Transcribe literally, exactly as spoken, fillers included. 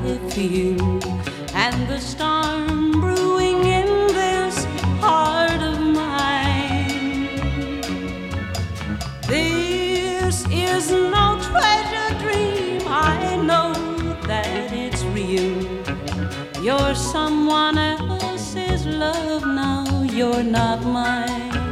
feel, and the storm brewing in this heart of mine. This is no treasure dream, I know that it's real. You're someone else's love now, you're not mine.